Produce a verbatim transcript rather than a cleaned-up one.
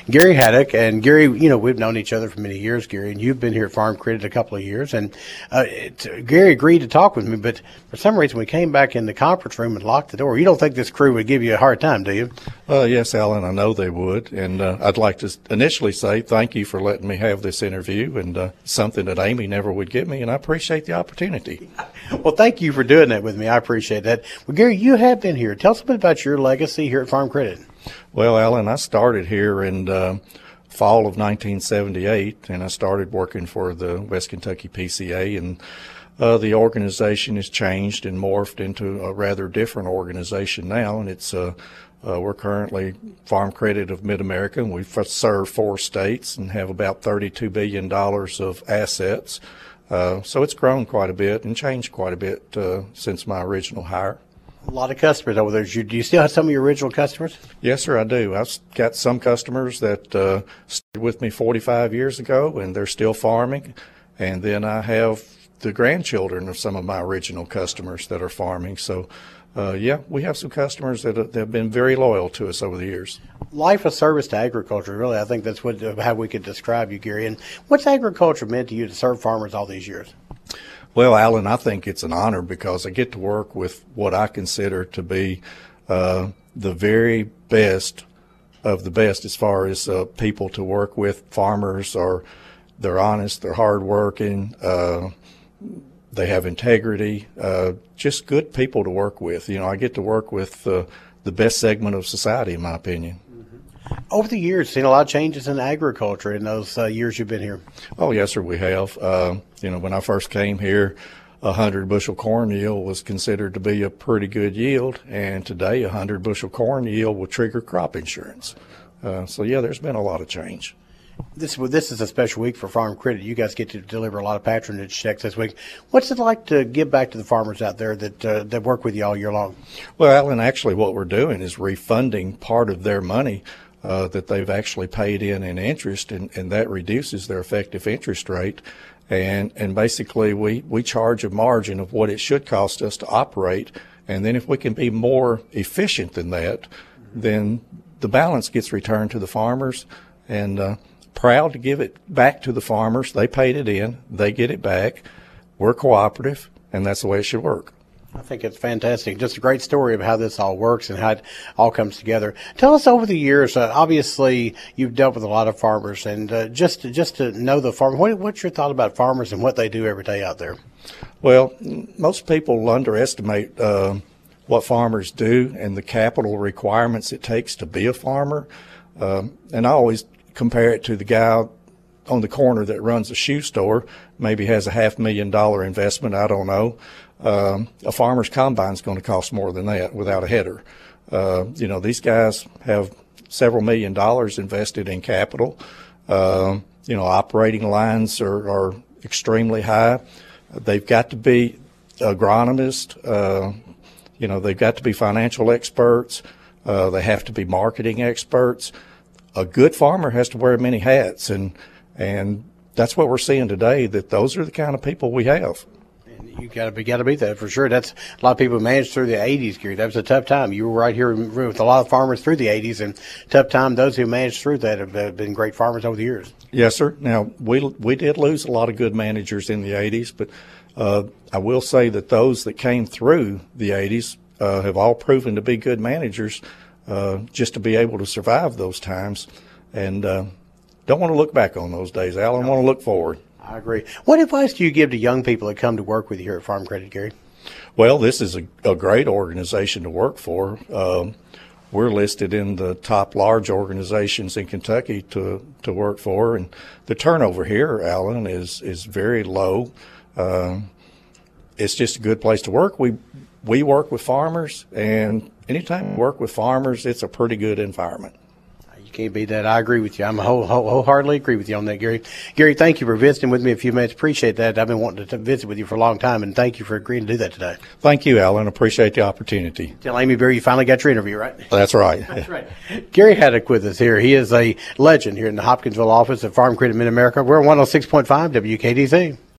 Gary Haddock. And Gary, you know, we've known each other for many years, Gary, and you've been here at Farm Credit a couple of years. And uh, it, Gary agreed to talk with me, but for some reason we came back in the conference room and locked the door. You don't think this crew would give you a hard time, do you? Uh, yes, Alan, I know they would. And uh, I'd like to initially say thank you for letting me have this interview, and uh, something that Amy never would give me, and I appreciate the opportunity. Well, thank you for doing that with me. I appreciate that. Well, Gary, you have been here. Tell us a bit about your legacy here at Farm Credit. Well, Alan, I started here in uh, fall of nineteen seventy-eight, and I started working for the West Kentucky P C A, and uh, the organization has changed and morphed into a rather different organization now, and it's uh, uh, we're currently Farm Credit of Mid-America, and we serve four states and have about thirty-two billion dollars of assets. Uh, so it's grown quite a bit and changed quite a bit uh, since my original hire. A lot of customers over there. Do you still have some of your original customers? Yes, sir, I do. I've got some customers that uh, started with me forty-five years ago, and they're still farming. And then I have the grandchildren of some of my original customers that are farming. So, uh, yeah, we have some customers that, uh, that have been very loyal to us over the years. Life of service to agriculture, really, I think that's what how we could describe you, Gary. And what's agriculture meant to you to serve farmers all these years? Well, Alan, I think it's an honor because I get to work with what I consider to be uh, the very best of the best as far as uh, people to work with. Farmers are, they're honest, they're hardworking, uh, they have integrity, uh, just good people to work with. You know, I get to work with uh, the best segment of society, in my opinion. Over the years, seen a lot of changes in agriculture in those uh, years you've been here. Oh, yes, sir, we have. Uh, you know, when I first came here, a hundred bushel corn yield was considered to be a pretty good yield, and today a hundred bushel corn yield will trigger crop insurance. Uh, so, yeah, there's been a lot of change. This this is a special week for Farm Credit. You guys get to deliver a lot of patronage checks this week. What's it like to give back to the farmers out there that uh, that work with you all year long? Well, Alan, actually what we're doing is refunding part of their money Uh, that they've actually paid in in interest, and, and that reduces their effective interest rate. And and basically we, we charge a margin of what it should cost us to operate. And then if we can be more efficient than that, then the balance gets returned to the farmers. And uh, proud to give it back to the farmers. They paid it in. They get it back. We're cooperative, and that's the way it should work. I think it's fantastic. Just a great story of how this all works and how it all comes together. Tell us over the years, uh, obviously you've dealt with a lot of farmers, and uh, just, to, just to know the farmer, what, what's your thought about farmers and what they do every day out there? Well, most people underestimate uh, what farmers do and the capital requirements it takes to be a farmer. Um, and I always compare it to the guy on the corner that runs a shoe store, maybe has a half million dollar investment, I don't know. Um, a farmer's combine is going to cost more than that without a header. Uh, you know, these guys have several million dollars invested in capital. Uh, you know, operating lines are, are extremely high. They've got to be agronomists. Uh, you know, they've got to be financial experts. Uh, they have to be marketing experts. A good farmer has to wear many hats, and and that's what we're seeing today, that those are the kind of people we have. You got to be got to be that for sure. That's a lot of people managed through the eighties, Gary. That was a tough time. You were right here with a lot of farmers through the eighties, and tough time. Those who managed through that have been great farmers over the years. Yes, sir. Now we we did lose a lot of good managers in the eighties, but uh, I will say that those that came through the eighties uh, have all proven to be good managers, uh, just to be able to survive those times, and uh, don't want to look back on those days, Alan. No. Want to look forward. I agree. What advice do you give to young people that come to work with you here at Farm Credit, Gary? Well, this is a, a great organization to work for. Um, we're listed in the top large organizations in Kentucky to, to work for, and the turnover here, Alan, is is very low. Uh, it's just a good place to work. We we work with farmers, and anytime we work with farmers, it's a pretty good environment. Can't beat that. I agree with you. I'm whole, whole, wholeheartedly agree with you on that, Gary. Gary, thank you for visiting with me a few minutes. Appreciate that. I've been wanting to visit with you for a long time, and thank you for agreeing to do that today. Thank you, Alan. Appreciate the opportunity. Tell Amy Berry you finally got your interview, right? That's right. That's right. Gary Haddock with us here. He is a legend here in the Hopkinsville office of Farm Credit Mid-America. We're on one oh six point five W K D Z.